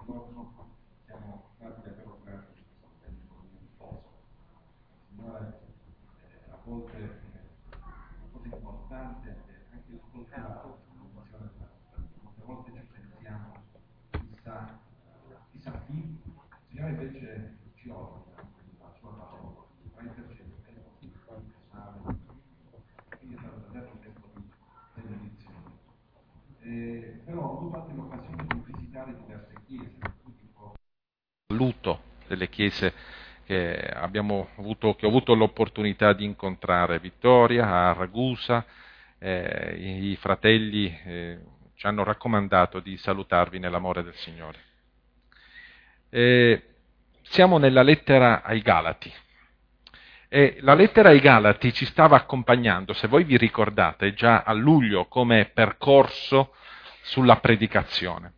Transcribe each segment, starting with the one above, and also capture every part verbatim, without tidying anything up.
giorno siamo stati per operare questo tempo di riposo. Signore, eh, a volte è una cosa importante anche ascoltare la condizione della nostra vita. Molte volte ci pensiamo chissà, chissà chi, Signore invece ci ordina la sua parola, fa intercedere di personale, quindi è stato davvero un tempo di benedizione. Eh, però ho avuto anche l'occasione di visitare diverse chiese, tipo saluto delle chiese che abbiamo avuto, che ho avuto l'opportunità di incontrare, Vittoria, a Ragusa, eh, i fratelli eh, ci hanno raccomandato di salutarvi nell'amore del Signore. Eh, siamo nella lettera ai Galati. E la lettera ai Galati ci stava accompagnando, se voi vi ricordate, già a luglio come percorso sulla predicazione.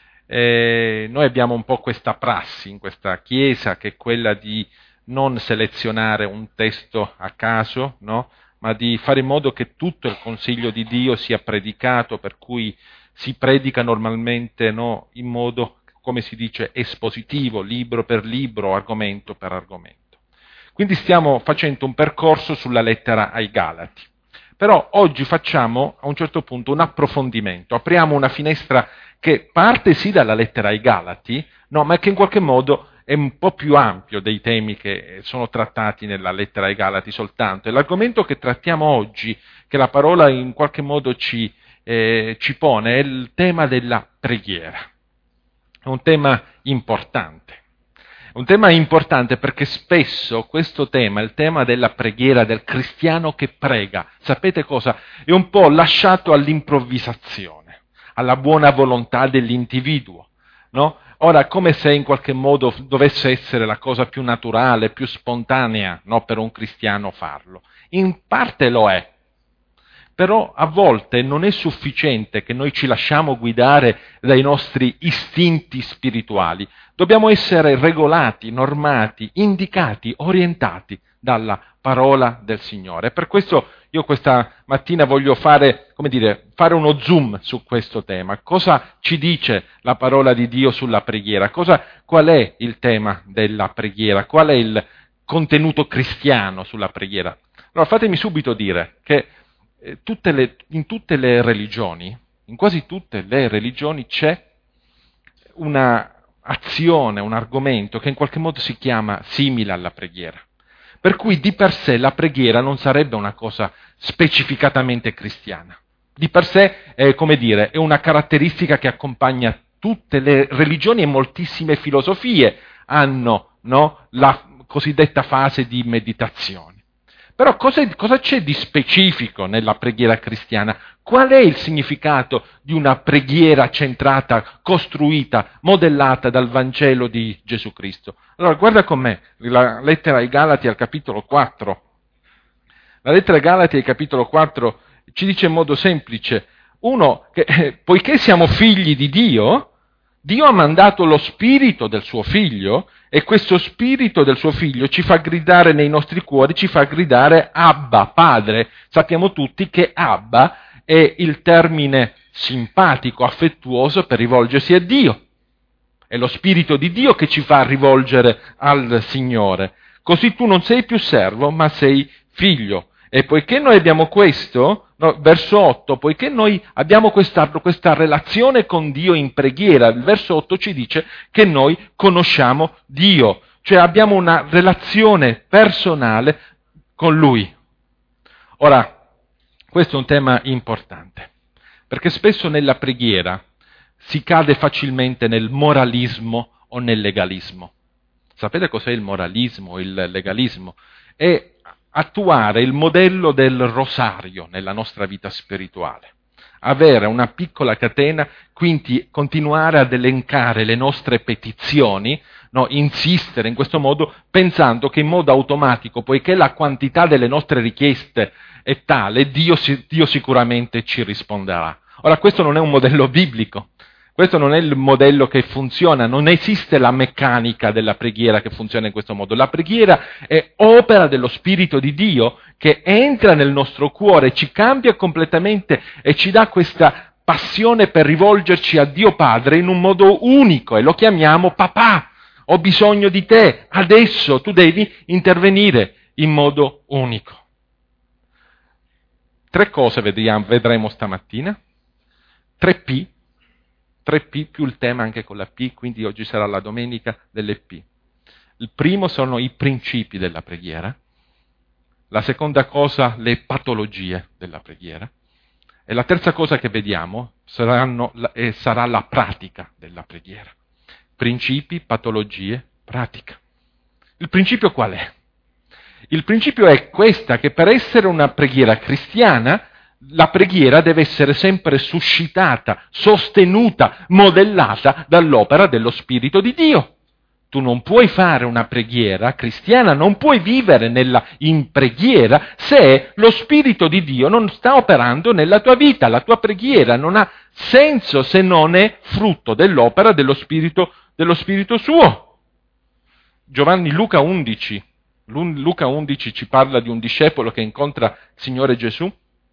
E noi abbiamo un po' questa prassi in questa chiesa, che è quella di non selezionare un testo a caso, no? Ma di fare in modo che tutto il consiglio di Dio sia predicato, per cui si predica normalmente, no? In modo, come si dice, espositivo, libro per libro, argomento per argomento. Quindi stiamo facendo un percorso sulla lettera ai Galati. Però oggi facciamo a un certo punto un approfondimento, apriamo una finestra che parte sì dalla lettera ai Galati, no, ma che in qualche modo è un po' più ampio dei temi che sono trattati nella lettera ai Galati soltanto. E l'argomento che trattiamo oggi, che la parola in qualche modo ci, eh, ci pone, è il tema della preghiera. È un tema importante. Un tema importante perché spesso questo tema, il tema della preghiera, del cristiano che prega, sapete cosa? È un po' lasciato all'improvvisazione, alla buona volontà dell'individuo, no? Ora, come se in qualche modo dovesse essere la cosa più naturale, più spontanea, no, per un cristiano farlo. In parte lo è. Però a volte non è sufficiente che noi ci lasciamo guidare dai nostri istinti spirituali. Dobbiamo essere regolati, normati, indicati, orientati dalla parola del Signore. Per questo io questa mattina voglio fare, come dire, fare uno zoom su questo tema. Cosa ci dice la parola di Dio sulla preghiera? Cosa, qual è il tema della preghiera? Qual è il contenuto cristiano sulla preghiera? Allora fatemi subito dire che Tutte le, in tutte le religioni, in quasi tutte le religioni c'è una azione, un argomento che in qualche modo si chiama simile alla preghiera. Per cui di per sé la preghiera non sarebbe una cosa specificatamente cristiana. Di per sé è, come dire, è una caratteristica che accompagna tutte le religioni e moltissime filosofie hanno, no, la cosiddetta fase di meditazione. Però cosa, cosa c'è di specifico nella preghiera cristiana? Qual è il significato di una preghiera centrata, costruita, modellata dal Vangelo di Gesù Cristo? Allora, guarda con me la lettera ai Galati al capitolo quattro. La lettera ai Galati al capitolo quattro ci dice in modo semplice, uno, che eh, poiché siamo figli di Dio, Dio ha mandato lo spirito del suo figlio e questo spirito del suo figlio ci fa gridare nei nostri cuori, ci fa gridare Abba, Padre. Sappiamo tutti che Abba è il termine simpatico, affettuoso per rivolgersi a Dio. È lo spirito di Dio che ci fa rivolgere al Signore. Così tu non sei più servo, ma sei figlio. E poiché noi abbiamo questo, no, verso otto, poiché noi abbiamo questa, questa relazione con Dio in preghiera, il verso otto ci dice che noi conosciamo Dio, cioè abbiamo una relazione personale con Lui. Ora, questo è un tema importante, perché spesso nella preghiera si cade facilmente nel moralismo o nel legalismo. Sapete cos'è il moralismo o il legalismo? È attuare il modello del rosario nella nostra vita spirituale, avere una piccola catena, quindi continuare ad elencare le nostre petizioni, no, insistere in questo modo, pensando che in modo automatico, poiché la quantità delle nostre richieste è tale, Dio, Dio sicuramente ci risponderà. Ora, questo non è un modello biblico. Questo non è il modello che funziona, non esiste la meccanica della preghiera che funziona in questo modo. La preghiera è opera dello Spirito di Dio che entra nel nostro cuore, ci cambia completamente e ci dà questa passione per rivolgerci a Dio Padre in un modo unico e lo chiamiamo papà. Ho bisogno di te, adesso tu devi intervenire in modo unico. Tre cose vediamo, vedremo stamattina. Tre P, tre P più il tema anche con la P, quindi oggi sarà la domenica delle P. Il primo sono i principi della preghiera, la seconda cosa le patologie della preghiera e la terza cosa che vediamo saranno, eh, sarà la pratica della preghiera. Principi, patologie, pratica. Il principio qual è? Il principio è questa, che per essere una preghiera cristiana, la preghiera deve essere sempre suscitata, sostenuta, modellata dall'opera dello Spirito di Dio. Tu non puoi fare una preghiera cristiana, non puoi vivere nella, in preghiera se lo Spirito di Dio non sta operando nella tua vita. La tua preghiera non ha senso se non è frutto dell'opera dello Spirito, dello Spirito suo. Giovanni Luca undici, Luca undici ci parla di un discepolo che incontra il Signore Gesù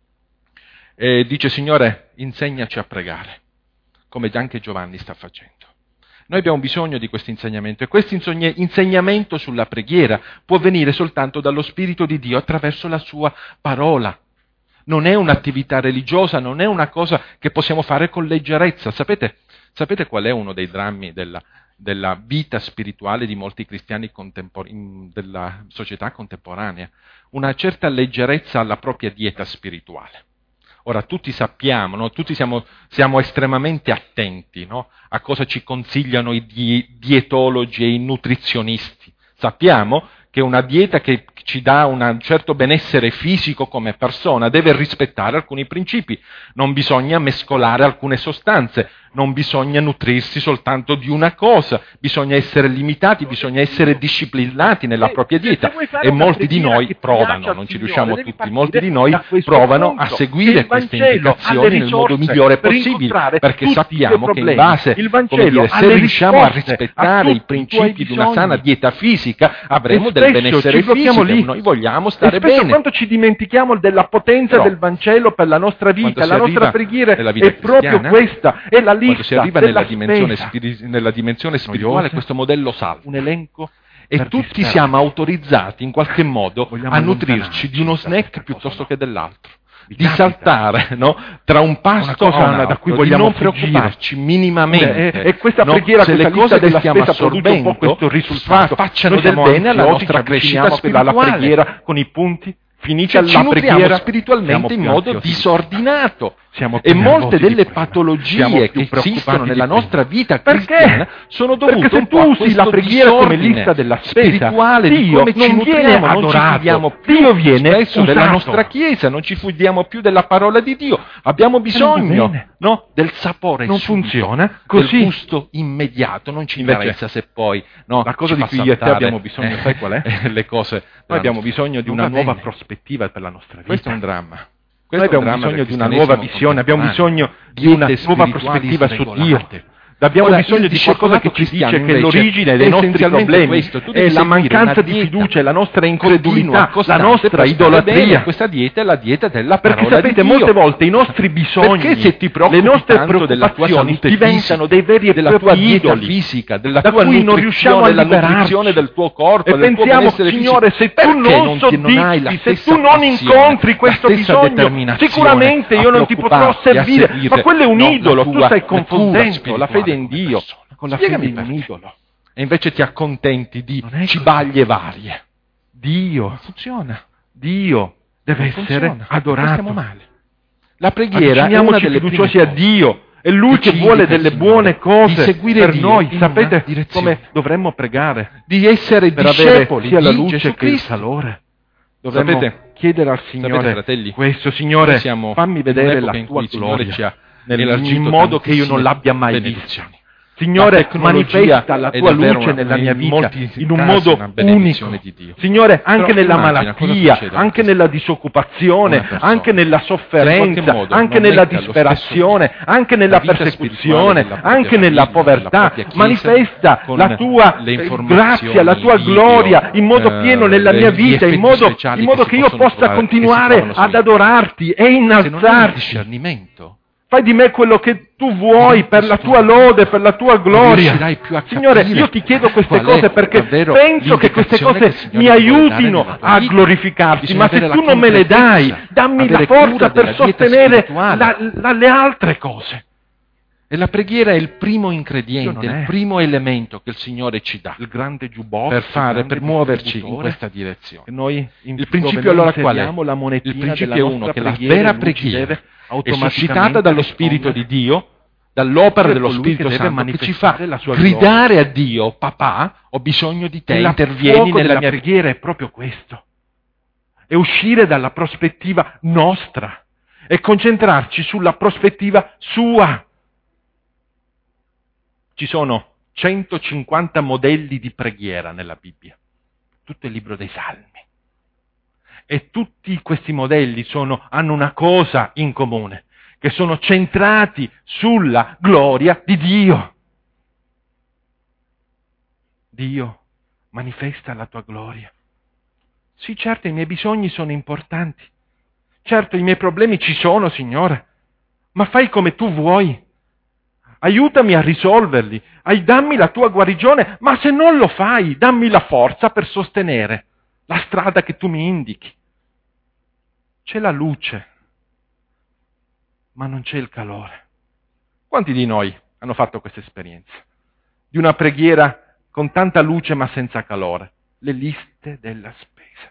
e dice: Signore, insegnaci a pregare, come anche Giovanni sta facendo. Noi abbiamo bisogno di questo insegnamento e questo insegnamento sulla preghiera può venire soltanto dallo Spirito di Dio attraverso la sua parola. Non è un'attività religiosa, non è una cosa che possiamo fare con leggerezza. Sapete, sapete qual è uno dei drammi della, della vita spirituale di molti cristiani contempor- della società contemporanea? Una certa leggerezza alla propria dieta spirituale. Ora, tutti sappiamo, no? Tutti siamo, siamo estremamente attenti, no? A cosa ci consigliano i di- dietologi e i nutrizionisti. Sappiamo che una dieta che ci dà un certo benessere fisico come persona deve rispettare alcuni principi. Non bisogna mescolare alcune sostanze, non bisogna nutrirsi soltanto di una cosa, bisogna essere limitati, bisogna essere disciplinati nella propria dieta. E molti di noi provano, non ci riusciamo tutti, molti di noi provano a seguire queste indicazioni nel modo migliore possibile, perché sappiamo che in base, come dire, se riusciamo a rispettare i principi di una sana dieta fisica, avremo del benessere fisico e noi vogliamo stare bene. E quanto ci dimentichiamo della potenza Però, del Vangelo per la nostra vita, la nostra preghiera vita è proprio questa, è la quando si arriva nella dimensione, spesa. spiri- nella dimensione spirituale, Noiosa. questo modello salta. Un elenco E per tutti disperare. siamo autorizzati in qualche modo Vogliamo a nutrirci allontanarci di uno da snack questa piuttosto cosa, che dell'altro. Vi Di capita? saltare, no? Tra un pasto Una cosa a un altro, da cui di vogliamo non fuggire. preoccuparci minimamente. E, e questa no? preghiera, se questa le cose lista che della stiamo spesa produce un assorbendo po' questo risultato. facciano Noi del siamo bene alla ansiosi, nostra ci crescita avviciniamo alla spirituale. preghiera con i punti, finita Cioè, ci la nutriamo preghiera spiritualmente in siamo modo più ansiosi di disordinato. Siamo E più molte nervosi di delle prima. Siamo patologie più che preoccupati esistono di nella prima. nostra vita Perché? cristiana sono dovute Perché se un tu po' a usi questo la preghiera come disordine lista della spesa, spirituale di Dio come ci non nutriamo, viene non ci adorato, fidiamo più Dio viene spesso della usato. nostra Chiesa, non ci fidiamo più della parola di Dio. Abbiamo bisogno, bene. no, del sapore Non subito, funziona così. del gusto immediato, non ci Invece, interessa se poi no, la cosa ci di fa cui io e te saltare, abbiamo bisogno, eh, sai qual è? eh, le cose Noi della abbiamo nostra- bisogno di Non una va nuova bene. prospettiva per la nostra vita. Questo è un dramma. Noi Questo è un abbiamo dramma bisogno del di una nuova cristianesimo visione, abbiamo contemporaneo. bisogno di una Diete nuova spirituali prospettiva su Dio. sregolate. Abbiamo Ora, bisogno il di qualcosa che ci discepolato dice che cristiano, l'origine invece, dei è nostri essenzialmente problemi questo. Tu è devi la seguire mancanza una di dieta fiducia, è la nostra continua, incredulità, la costante, nostra per stare idolatria. bene. Questa dieta è la dieta della Perché parola sapete, di Dio. molte volte i nostri bisogni, Perché se ti le preoccupi nostre tanto della tua preoccupazioni salute diventano fisica, dei veri e della tua propri dieta idoli, fisica, della da tua cui non riusciamo a nutrizione, della liberarci. nutrizione del tuo corpo, E del tuo pensiamo, benessere Signore, fisico, se tu perché non ti- non hai la soddisfi, se stessa tu non passione, incontri questo la stessa bisogno, determinazione sicuramente a io non ti potrò preoccuparti, a servire. seguire, Ma quello è un no, la idolo, tu tua stai natura confondendo la spirituale fede in come Dio persona. con la Spiegami fede in un perché. idolo. E invece ti accontenti di Non è così. cibaglie varie. Dio, Non funziona. Dio deve Non essere funziona. Perché adorato. stiamo male. La preghiera è una Avviciniamoci delle prime fiduciosi a cose Dio. È Lui che che ci vuole indica il delle Signore, buone cose di seguire per Dio noi. in una Sapete direzione. come dovremmo pregare? di essere Per avere discepoli sia la di luce Gesù che il Cristo. calore. Dovremmo Sapete- chiedere al Signore Sapete, fratelli, questo, Signore, noi siamo fammi in vedere un'epoca la in tua cui il Signore gloria ci ha nel- elargito in modo che io non tantissime l'abbia mai benedizioni. vista. Signore, La tecnologia manifesta la è tua davvero luce una- nella mia in vita molti in un casi modo una benedizione unico. di Dio. Signore, anche Però nella immagina cosa malattia, succede anche quando nella disoccupazione, una persona anche nella che in sofferenza, qualche modo anche non nella mette allo disperazione, stesso anche nella la vita persecuzione, spirituale della propria anche nella famiglia, della povertà, propria Chiesa, manifesta con la tua le eh, informazioni, grazia, la tua video, gloria in modo eh, pieno nella le- mia gli vita, in effetti modo, speciali in modo che che si io possono possa trovare- che si continuare trovano su ad internet. adorarti e Se non hai il innalzarti. discernimento, Fai di me quello che tu vuoi per la tua lode, per la tua gloria. Signore, io ti chiedo queste cose perché penso che queste cose mi aiutino a glorificarti, ma se tu non me le dai, dammi la forza per sostenere la, la, le altre cose. E la preghiera è il primo ingrediente, Dio non il è primo elemento che il Signore ci dà il grande giubbotto, per fare, il grande per muoverci in distributore, questa direzione. che noi in- Il principio dove noi allora qual è? inseriamo la monetina Il principio della è uno, nostra che la preghiera, vera e lui ci preghiera deve è automaticamente suscitata dallo Spirito di rispondere. Dio, dall'opera Lui è dello colui Spirito che deve Santo, che ci manifestare fa la sua gridare a Dio: papà, ho bisogno di te, E intervieni fuoco nella della mia preghiera è proprio questo. È uscire dalla prospettiva nostra e concentrarci sulla prospettiva sua. Ci sono centocinquanta modelli di preghiera nella Bibbia, tutto il libro dei Salmi. E tutti questi modelli sono, hanno una cosa in comune, che sono centrati sulla gloria di Dio. Dio, manifesta la tua gloria. Sì, certo, i miei bisogni sono importanti. Certo, i miei problemi ci sono, Signore, ma fai come tu vuoi. Aiutami a risolverli, ai, dammi la tua guarigione, ma se non lo fai, dammi la forza per sostenere la strada che tu mi indichi. C'è la luce, ma non c'è il calore. Quanti di noi hanno fatto questa esperienza? Di una preghiera con tanta luce ma senza calore? Le liste della spesa.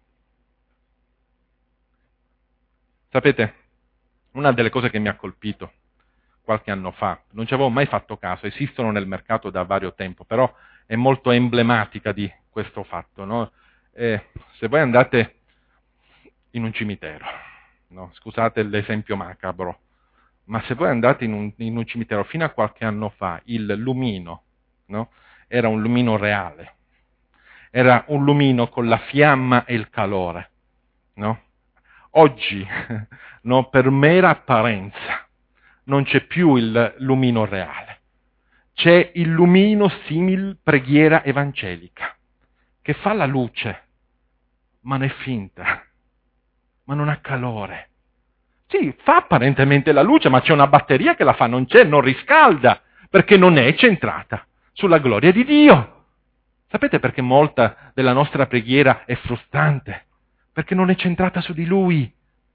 Sapete, una delle cose che mi ha colpito qualche anno fa, non ci avevo mai fatto caso, esistono nel mercato da vario tempo, però è molto emblematica di questo fatto, no? Eh, se voi andate in un cimitero, no? Scusate l'esempio macabro, ma se voi andate in un, in un cimitero fino a qualche anno fa, il lumino, no? Era un lumino reale, era un lumino con la fiamma e il calore, no? Oggi, no, per mera apparenza, non c'è più il lumino reale, c'è il lumino simil preghiera evangelica, che fa la luce, ma non è finta, ma non ha calore. Sì, fa apparentemente la luce, ma c'è una batteria che la fa, non c'è, non riscalda, perché non è centrata sulla gloria di Dio. Sapete perché molta della nostra preghiera è frustrante? Perché non è centrata su di Lui.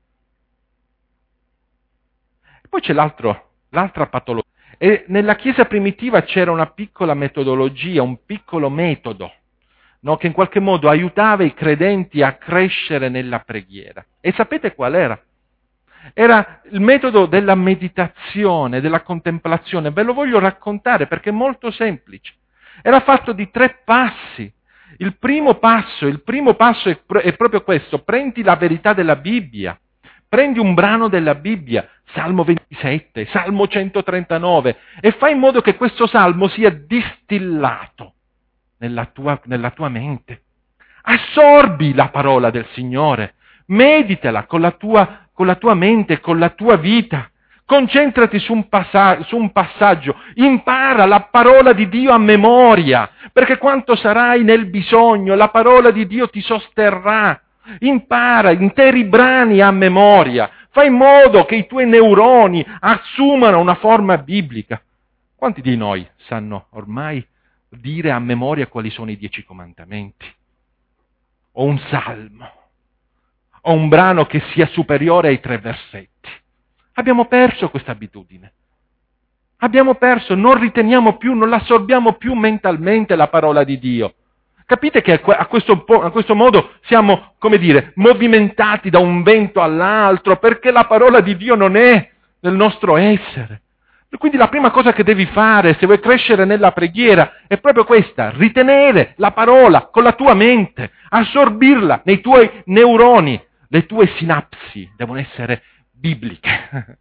Poi c'è l'altro, l'altra patologia. E nella Chiesa primitiva c'era una piccola metodologia, un piccolo metodo, no, che in qualche modo aiutava i credenti a crescere nella preghiera. E sapete qual era? Era il metodo della meditazione, della contemplazione. Ve lo voglio raccontare perché è molto semplice. Era fatto di tre passi. Il primo passo, il primo passo è, è proprio questo: prendi la verità della Bibbia. Prendi un brano della Bibbia, Salmo ventisette, Salmo centotrentanove, e fai in modo che questo salmo sia distillato nella tua, nella tua mente. Assorbi la parola del Signore, meditala con la tua, con la tua mente, con la tua vita. Concentrati su un, passa- su un passaggio, impara la parola di Dio a memoria, perché quanto sarai nel bisogno, la parola di Dio ti sosterrà. Impara interi brani a memoria, fai in modo che i tuoi neuroni assumano una forma biblica. Quanti di noi sanno ormai dire a memoria quali sono i dieci comandamenti? O un salmo, o un brano che sia superiore ai tre versetti? Abbiamo perso questa abitudine. Abbiamo perso, non riteniamo più, non l'assorbiamo più mentalmente la parola di Dio. Capite che a questo, a questo modo siamo, come dire, movimentati da un vento all'altro, perché la parola di Dio non è nel nostro essere. Quindi la prima cosa che devi fare, se vuoi crescere nella preghiera, è proprio questa: ritenere la parola con la tua mente, assorbirla nei tuoi neuroni. Le tue sinapsi devono essere bibliche.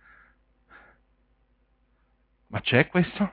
Ma c'è questo?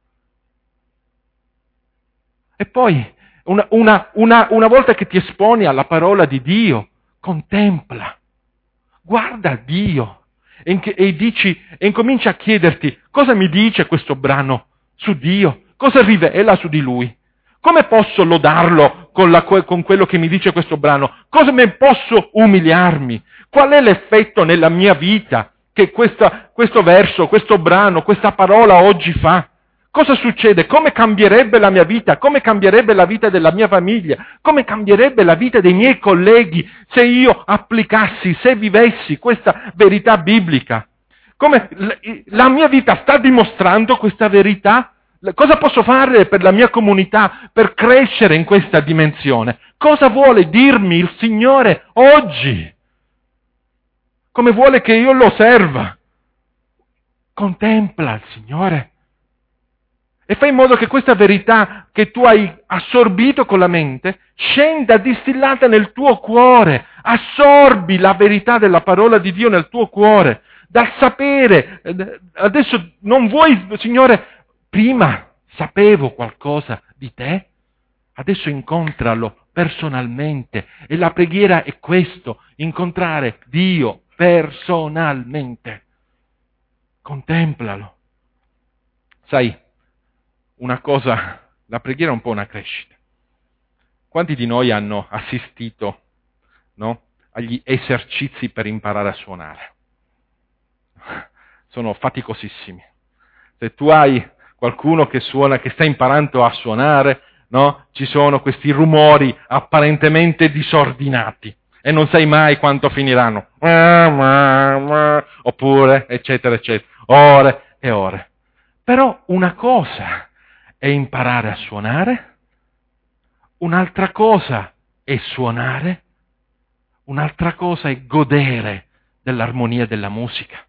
E poi, Una, una, una, una volta che ti esponi alla parola di Dio, contempla, guarda Dio e, e dici, e incomincia a chiederti: cosa mi dice questo brano su Dio? Cosa rivela su di Lui? Come posso lodarlo con, la, con quello che mi dice questo brano? Come posso umiliarmi? Qual è l'effetto nella mia vita che questa, questo verso, questo brano, questa parola oggi fa? Cosa succede? Come cambierebbe la mia vita? Come cambierebbe la vita della mia famiglia? Come cambierebbe la vita dei miei colleghi se io applicassi, se vivessi questa verità biblica? Come la mia vita sta dimostrando questa verità? Cosa posso fare per la mia comunità, per crescere in questa dimensione? Cosa vuole dirmi il Signore oggi? Come vuole che io lo serva? Contempla il Signore e fai in modo che questa verità che tu hai assorbito con la mente scenda distillata nel tuo cuore. Assorbi la verità della parola di Dio nel tuo cuore, dal sapere. Adesso non vuoi, Signore, prima sapevo qualcosa di te, adesso incontralo personalmente. E la preghiera è questo, incontrare Dio personalmente. Contemplalo. Sai, una cosa, la preghiera è un po' una crescita. Quanti di noi hanno assistito, no, agli esercizi per imparare a suonare? Sono faticosissimi. Se tu hai qualcuno che suona, che sta imparando a suonare, no, ci sono questi rumori apparentemente disordinati e non sai mai quanto finiranno. Oppure, eccetera, eccetera. Ore e ore. Però una cosa è imparare a suonare, un'altra cosa è suonare, un'altra cosa è godere dell'armonia della musica.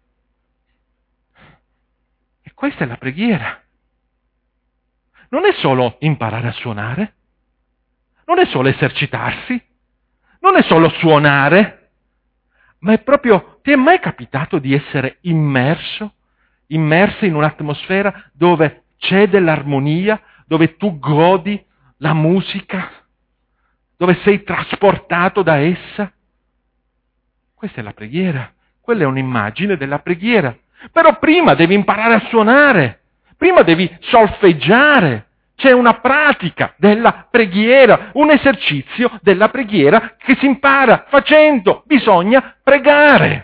E questa è la preghiera. Non è solo imparare a suonare, non è solo esercitarsi, non è solo suonare, ma è proprio, ti è mai capitato di essere immerso, immerso in un'atmosfera dove c'è dell'armonia, dove tu godi la musica, dove sei trasportato da essa? Questa è la preghiera, quella è un'immagine della preghiera. Però prima devi imparare a suonare, prima devi solfeggiare, c'è una pratica della preghiera, un esercizio della preghiera che si impara facendo, bisogna pregare.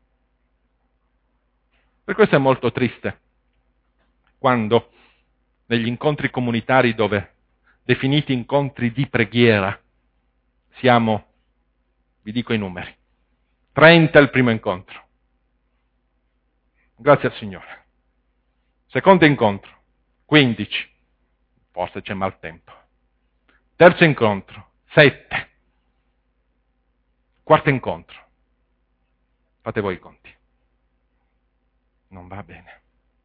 Per questo è molto triste quando negli incontri comunitari, dove definiti incontri di preghiera, siamo, vi dico i numeri, trenta il primo incontro. Grazie al Signore. Secondo incontro, quindici. Forse c'è maltempo. Terzo incontro, sette. Quarto incontro. Fate voi i conti. Non va bene.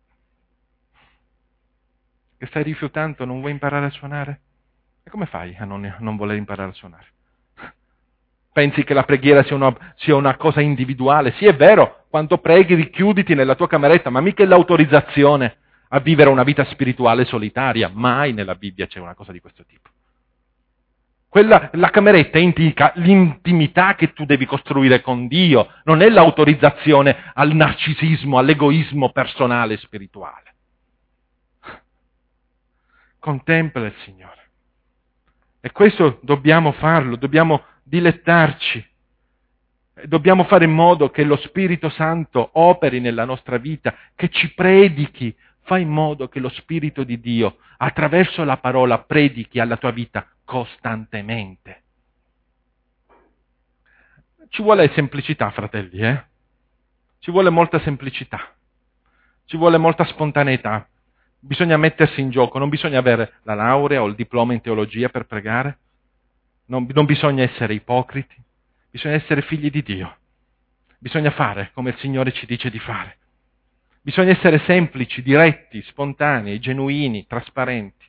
Che stai rifiutando, non vuoi imparare a suonare? E come fai a non, non voler imparare a suonare? Pensi che la preghiera sia una, sia una cosa individuale? Sì, è vero, quando preghi richiuditi nella tua cameretta, ma mica è l'autorizzazione a vivere una vita spirituale solitaria. Mai nella Bibbia c'è una cosa di questo tipo. Quella, la cameretta indica l'intimità che tu devi costruire con Dio, non è l'autorizzazione al narcisismo, all'egoismo personale e spirituale. Contempla il Signore. E questo dobbiamo farlo, dobbiamo dilettarci. Dobbiamo fare in modo che lo Spirito Santo operi nella nostra vita, che ci predichi. Fai in modo che lo Spirito di Dio, attraverso la parola, predichi alla tua vita costantemente. Ci vuole semplicità, fratelli, eh? Ci vuole molta semplicità. Ci vuole molta spontaneità. Bisogna mettersi in gioco, non bisogna avere la laurea o il diploma in teologia per pregare, non, non bisogna essere ipocriti, bisogna essere figli di Dio, bisogna fare come il Signore ci dice di fare, bisogna essere semplici, diretti, spontanei, genuini, trasparenti.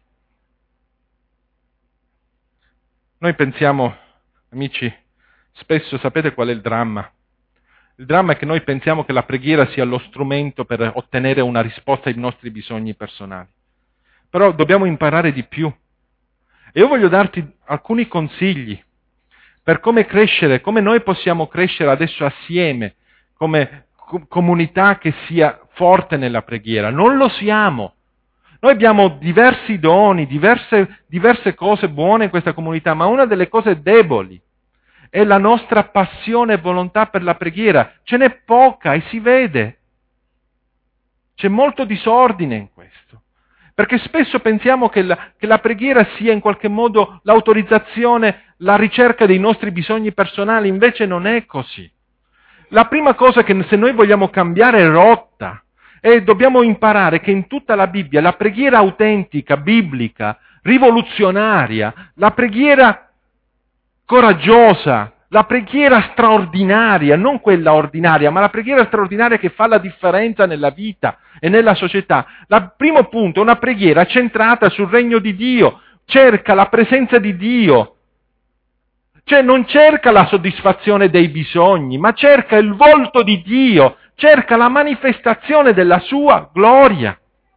Noi pensiamo, amici, spesso sapete qual è il dramma? Il dramma è che noi pensiamo che la preghiera sia lo strumento per ottenere una risposta ai nostri bisogni personali. Però dobbiamo imparare di più. E io voglio darti alcuni consigli per come crescere, come noi possiamo crescere adesso assieme, come co- comunità che sia forte nella preghiera. Non lo siamo. Noi abbiamo diversi doni, diverse, diverse cose buone in questa comunità, ma una delle cose deboli è la nostra passione e volontà per la preghiera. Ce n'è poca e si vede. C'è molto disordine in questo. Perché spesso pensiamo che la, che la preghiera sia in qualche modo l'autorizzazione, la ricerca dei nostri bisogni personali, invece non è così. La prima cosa che se noi vogliamo cambiare rotta, e dobbiamo imparare che in tutta la Bibbia la preghiera autentica, biblica, rivoluzionaria, la preghiera coraggiosa, la preghiera straordinaria, non quella ordinaria, ma la preghiera straordinaria che fa la differenza nella vita e nella società. Il primo punto è una preghiera centrata sul regno di Dio, cerca la presenza di Dio, cioè non cerca la soddisfazione dei bisogni, ma cerca il volto di Dio, cerca la manifestazione della sua gloria.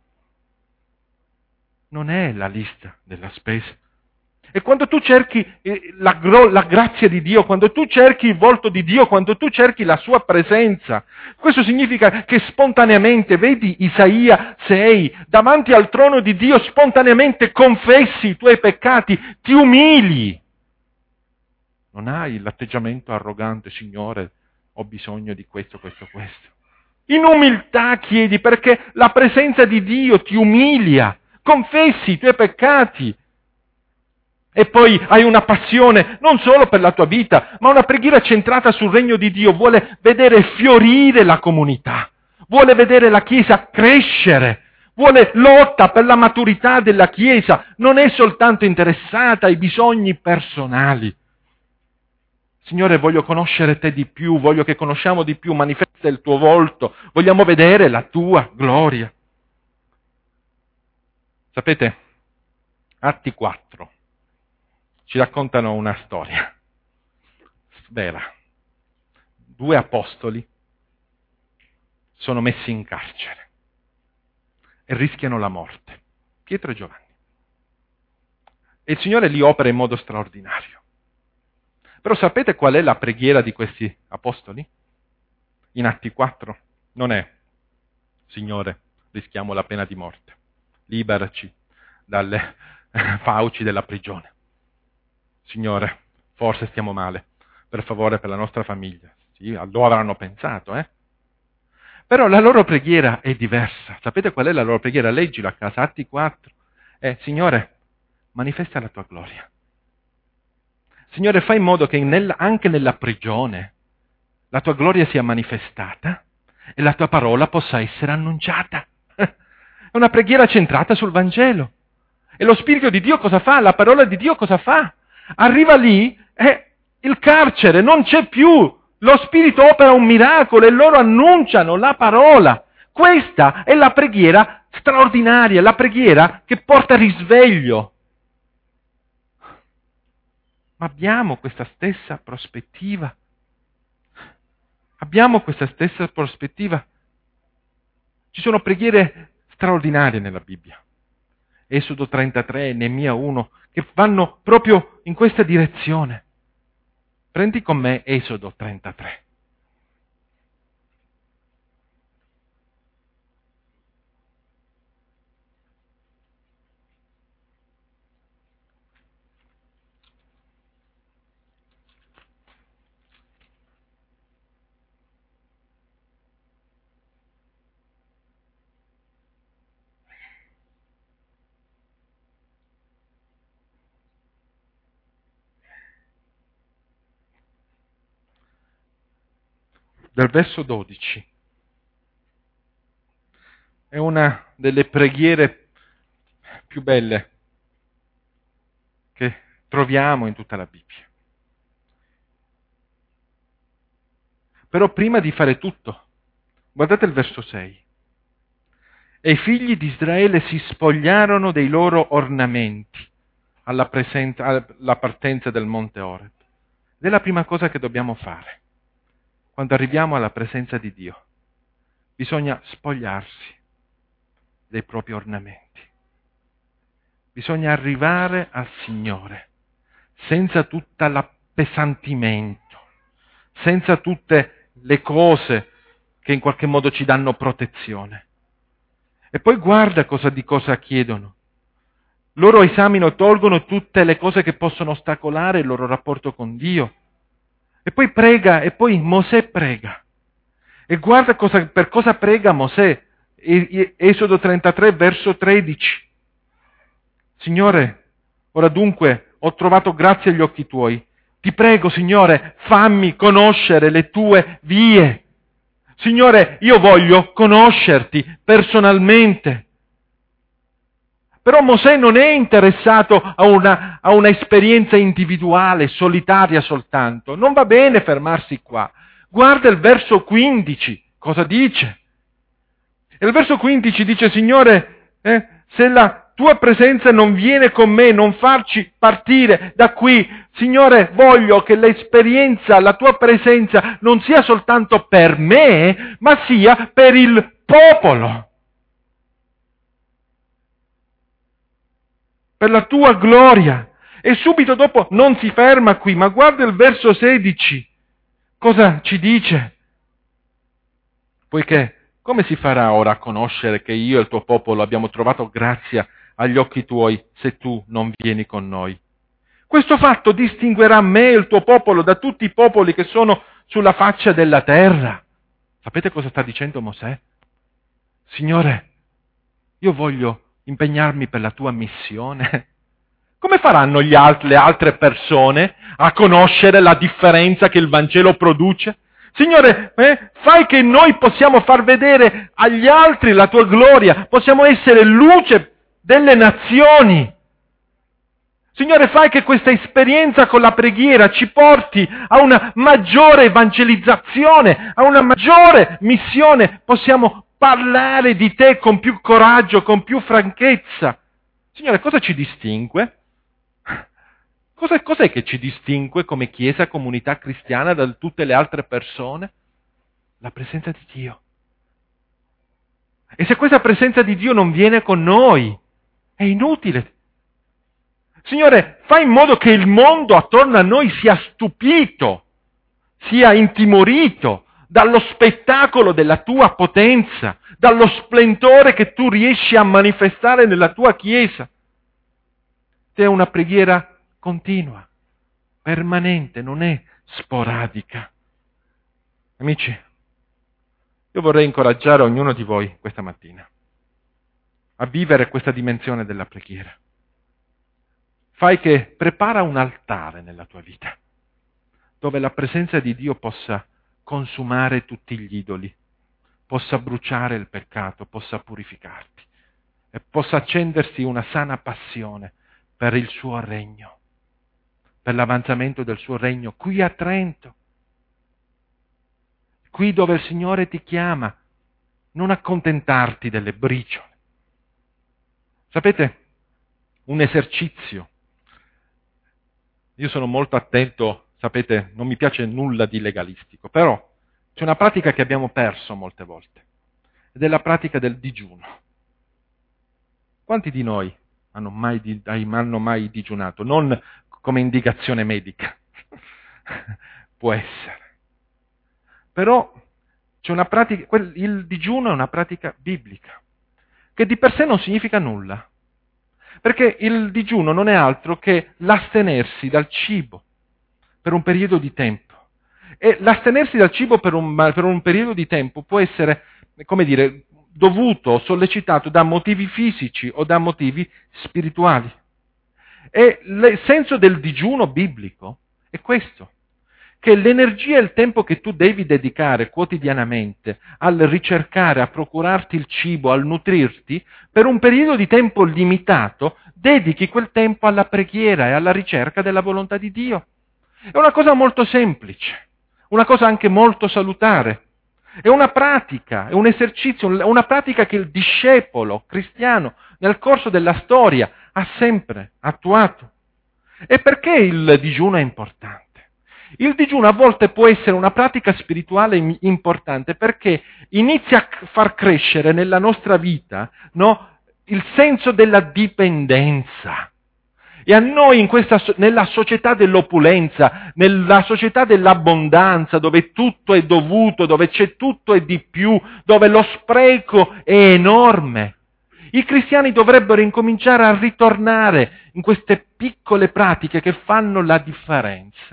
Non è la lista della spesa. E quando tu cerchi la, la grazia di Dio, quando tu cerchi il volto di Dio, quando tu cerchi la sua presenza, questo significa che spontaneamente, vedi Isaia sei, davanti al trono di Dio spontaneamente confessi i tuoi peccati, ti umili. Non hai l'atteggiamento arrogante, Signore, ho bisogno di questo, questo, questo. In umiltà chiedi, perché la presenza di Dio ti umilia, confessi i tuoi peccati. E poi hai una passione non solo per la tua vita, ma una preghiera centrata sul regno di Dio. Vuole vedere fiorire la comunità, vuole vedere la Chiesa crescere, vuole lotta per la maturità della Chiesa, non è soltanto interessata ai bisogni personali. Signore, voglio conoscere te di più, voglio che conosciamo di più, manifesta il tuo volto, vogliamo vedere la tua gloria. Sapete, Atti quattro ci raccontano una storia vera. Due apostoli sono messi in carcere e rischiano la morte, Pietro e Giovanni. E il Signore li opera in modo straordinario. Però sapete qual è la preghiera di questi apostoli? In Atti quattro non è: Signore, rischiamo la pena di morte, liberaci dalle fauci della prigione. Signore, forse stiamo male, per favore, per la nostra famiglia. Sì, allora hanno pensato, eh? Però la loro preghiera è diversa. Sapete qual è la loro preghiera? Leggilo a casa, Atti quattro. È: Signore, manifesta la tua gloria. Signore, fai in modo che nella, anche nella prigione la tua gloria sia manifestata e la tua parola possa essere annunciata. È una preghiera centrata sul Vangelo. E lo Spirito di Dio cosa fa? La parola di Dio cosa fa? Arriva lì e il carcere non c'è più. Lo Spirito opera un miracolo e loro annunciano la parola. Questa è la preghiera straordinaria, la preghiera che porta risveglio. Ma abbiamo questa stessa prospettiva? Abbiamo questa stessa prospettiva? Ci sono preghiere straordinarie nella Bibbia. Esodo trentatré e Neemia uno, che vanno proprio in questa direzione. Prendi con me Esodo trentatré. Dal verso dodici. È una delle preghiere più belle che troviamo in tutta la Bibbia. Però prima di fare tutto, guardate il verso sei. E i figli di Israele si spogliarono dei loro ornamenti alla, presenza, alla partenza del monte Oreb. Ed è la prima cosa che dobbiamo fare. Quando arriviamo alla presenza di Dio, bisogna spogliarsi dei propri ornamenti. Bisogna arrivare al Signore senza tutto l'appesantimento, senza tutte le cose che in qualche modo ci danno protezione. E poi guarda cosa, di cosa chiedono. Loro esaminano, tolgono tutte le cose che possono ostacolare il loro rapporto con Dio. E poi prega, e poi Mosè prega. E guarda cosa, per cosa prega Mosè. Esodo trentatré, verso tredici. Signore, ora dunque ho trovato grazia agli occhi tuoi. Ti prego, Signore, fammi conoscere le tue vie. Signore, io voglio conoscerti personalmente. Però Mosè non è interessato a una, a una esperienza individuale, solitaria soltanto. Non va bene fermarsi qua. Guarda il verso quindici, cosa dice? E il verso quindici dice, Signore, eh, se la tua presenza non viene con me, non farci partire da qui, Signore, voglio che l'esperienza, la tua presenza non sia soltanto per me, ma sia per il popolo. Per la tua gloria. E subito dopo non si ferma qui, ma guarda il verso sedici. Cosa ci dice? Poiché, come si farà ora a conoscere che io e il tuo popolo abbiamo trovato grazia agli occhi tuoi se tu non vieni con noi? Questo fatto distinguerà me e il tuo popolo da tutti i popoli che sono sulla faccia della terra. Sapete cosa sta dicendo Mosè? Signore, io voglio impegnarmi per la tua missione. Come faranno gli alt- le altre persone a conoscere la differenza che il Vangelo produce? Signore, eh, fai che noi possiamo far vedere agli altri la tua gloria, possiamo essere luce delle nazioni. Signore, fai che questa esperienza con la preghiera ci porti a una maggiore evangelizzazione, a una maggiore missione. Possiamo parlare di te con più coraggio, con più franchezza. Signore, cosa ci distingue? Cos'è, cos'è che ci distingue come Chiesa, comunità cristiana da tutte le altre persone? La presenza di Dio. E se questa presenza di Dio non viene con noi, è inutile. Signore, fai in modo che il mondo attorno a noi sia stupito, sia intimorito dallo spettacolo della tua potenza, dallo splendore che tu riesci a manifestare nella tua Chiesa. È una preghiera continua, permanente, non è sporadica. Amici, io vorrei incoraggiare ognuno di voi questa mattina a vivere questa dimensione della preghiera. Fai che prepara un altare nella tua vita, dove la presenza di Dio possa consumare tutti gli idoli, possa bruciare il peccato, possa purificarti e possa accendersi una sana passione per il suo regno, per l'avanzamento del suo regno qui a Trento, qui dove il Signore ti chiama, non accontentarti delle briciole. Sapete, un esercizio. Io sono molto attento, sapete, non mi piace nulla di legalistico, però c'è una pratica che abbiamo perso molte volte, ed è la pratica del digiuno. Quanti di noi hanno mai, hanno mai digiunato? Non come indicazione medica, può essere. Però c'è una pratica, il digiuno è una pratica biblica, che di per sé non significa nulla. Perché il digiuno non è altro che l'astenersi dal cibo per un periodo di tempo. E l'astenersi dal cibo per un, per un periodo di tempo può essere, come dire, dovuto, sollecitato da motivi fisici o da motivi spirituali. E il senso del digiuno biblico è questo, che l'energia e il tempo che tu devi dedicare quotidianamente al ricercare, a procurarti il cibo, al nutrirti, per un periodo di tempo limitato, dedichi quel tempo alla preghiera e alla ricerca della volontà di Dio. È una cosa molto semplice, una cosa anche molto salutare. È una pratica, è un esercizio, una pratica che il discepolo cristiano nel corso della storia ha sempre attuato. E perché il digiuno è importante? Il digiuno a volte può essere una pratica spirituale importante perché inizia a far crescere nella nostra vita, no, il senso della dipendenza. E a noi in questa, nella società dell'opulenza, nella società dell'abbondanza, dove tutto è dovuto, dove c'è tutto e di più, dove lo spreco è enorme, i cristiani dovrebbero incominciare a ritornare in queste piccole pratiche che fanno la differenza.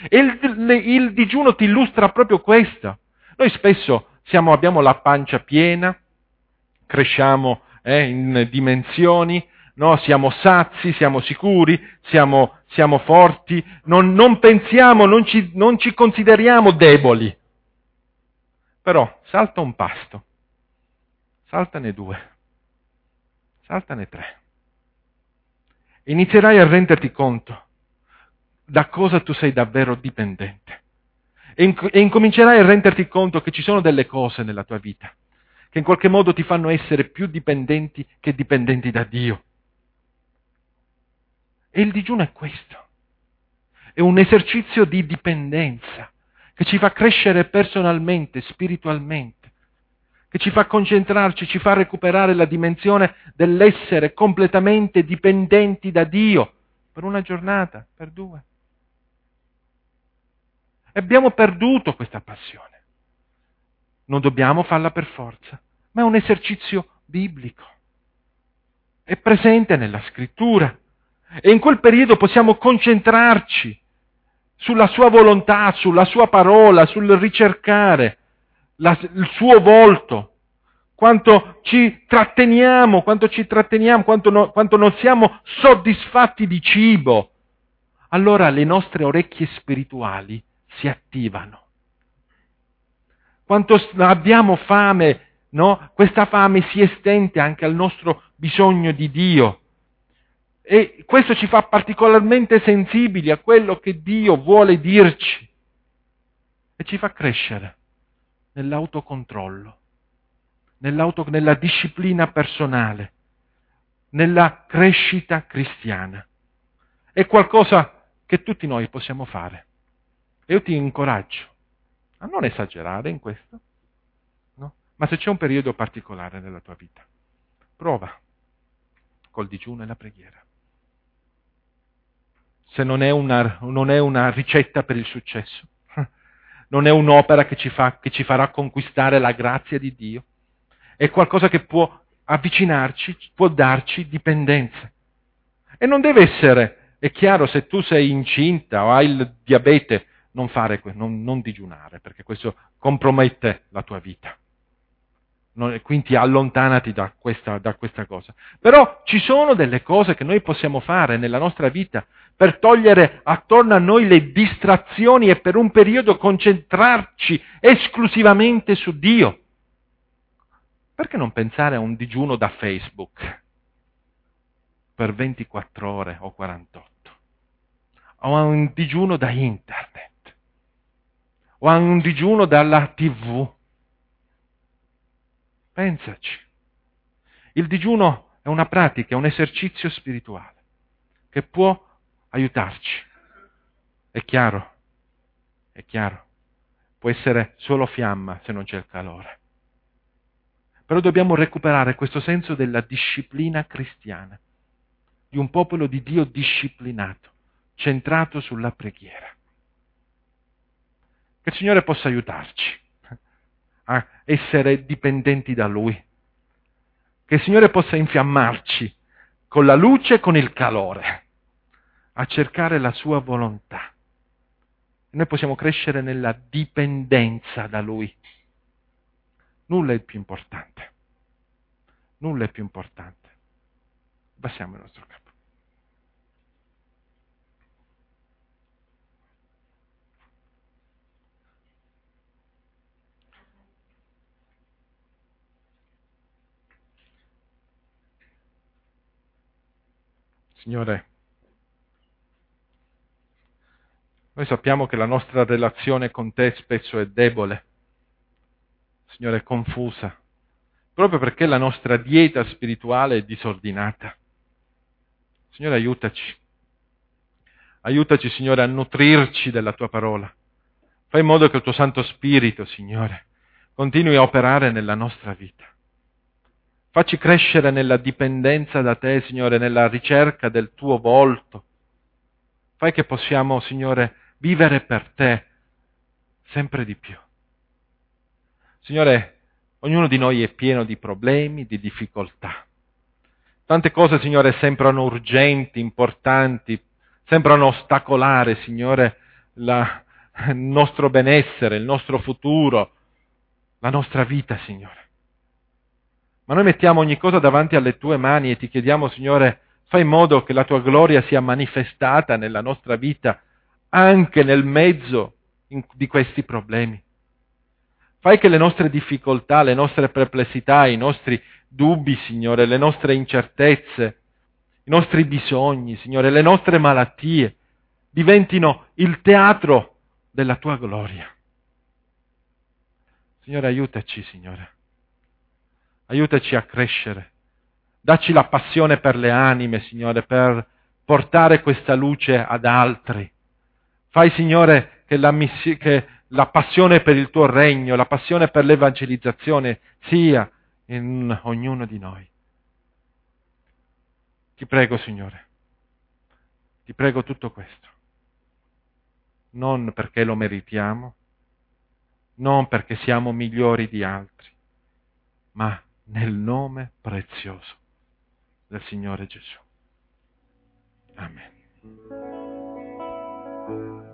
E il, il digiuno ti illustra proprio questo. Noi spesso siamo, abbiamo la pancia piena, cresciamo eh, in dimensioni, no? Siamo sazi, siamo sicuri, siamo, siamo forti, non, non pensiamo, non ci, non ci consideriamo deboli. Però salta un pasto, saltane due, saltane tre. Inizierai a renderti conto da cosa tu sei davvero dipendente. E, inc- e incomincerai a renderti conto che ci sono delle cose nella tua vita che in qualche modo ti fanno essere più dipendenti che dipendenti da Dio. E il digiuno è questo. È un esercizio di dipendenza che ci fa crescere personalmente, spiritualmente, che ci fa concentrarci, ci fa recuperare la dimensione dell'essere completamente dipendenti da Dio per una giornata, per due. E abbiamo perduto questa passione. Non dobbiamo farla per forza, ma è un esercizio biblico. È presente nella scrittura. E in quel periodo possiamo concentrarci sulla sua volontà, sulla sua parola, sul ricercare la, il suo volto. Quanto ci tratteniamo, quanto ci tratteniamo, quanto, no, quanto non siamo soddisfatti di cibo. Allora le nostre orecchie spirituali si attivano. Quanto abbiamo fame, no? Questa fame si estende anche al nostro bisogno di Dio. E questo ci fa particolarmente sensibili a quello che Dio vuole dirci. E ci fa crescere nell'autocontrollo, nell'auto, nella disciplina personale, nella crescita cristiana. È qualcosa che tutti noi possiamo fare. E io ti incoraggio a non esagerare in questo, no? Ma se c'è un periodo particolare nella tua vita, prova col digiuno e la preghiera. Se non è una, non è una ricetta per il successo, non è un'opera che ci, fa, che ci farà conquistare la grazia di Dio, è qualcosa che può avvicinarci, può darci dipendenza. E non deve essere, è chiaro, se tu sei incinta o hai il diabete, non fare, non, non digiunare, perché questo compromette la tua vita. Non, quindi allontanati da questa, da questa cosa. Però ci sono delle cose che noi possiamo fare nella nostra vita per togliere attorno a noi le distrazioni e per un periodo concentrarci esclusivamente su Dio. Perché non pensare a un digiuno da Facebook per ventiquattro ore o quarantotto? O a un digiuno da internet? O a un digiuno dalla tivù? Pensaci. Il digiuno è una pratica, è un esercizio spirituale che può aiutarci. È chiaro, è chiaro. Può essere solo fiamma se non c'è il calore. Però dobbiamo recuperare questo senso della disciplina cristiana, di un popolo di Dio disciplinato, centrato sulla preghiera. Che il Signore possa aiutarci a essere dipendenti da Lui. Che il Signore possa infiammarci con la luce e con il calore, a cercare la Sua volontà. E noi possiamo crescere nella dipendenza da Lui. Nulla è più importante. Nulla è più importante. Abbassiamo il nostro capo. Signore, noi sappiamo che la nostra relazione con Te spesso è debole, Signore, è confusa, proprio perché la nostra dieta spirituale è disordinata. Signore, aiutaci. Aiutaci, Signore, a nutrirci della Tua parola. Fai in modo che il Tuo Santo Spirito, Signore, continui a operare nella nostra vita. Facci crescere nella dipendenza da Te, Signore, nella ricerca del Tuo volto. Fai che possiamo, Signore, vivere per Te sempre di più. Signore, ognuno di noi è pieno di problemi, di difficoltà. Tante cose, Signore, sembrano urgenti, importanti, sembrano ostacolare, Signore, la, il nostro benessere, il nostro futuro, la nostra vita, Signore. Ma noi mettiamo ogni cosa davanti alle Tue mani e Ti chiediamo, Signore, fai in modo che la Tua gloria sia manifestata nella nostra vita, anche nel mezzo di questi problemi. Fai che le nostre difficoltà, le nostre perplessità, i nostri dubbi, Signore, le nostre incertezze, i nostri bisogni, Signore, le nostre malattie, diventino il teatro della Tua gloria. Signore, aiutaci, Signore. Aiutaci a crescere. Dacci la passione per le anime, Signore, per portare questa luce ad altri. Fai, Signore, che la, missi- che la passione per il Tuo regno, la passione per l'evangelizzazione sia in ognuno di noi. Ti prego, Signore, ti prego tutto questo. Non perché lo meritiamo, non perché siamo migliori di altri, ma nel nome prezioso del Signore Gesù. Amen.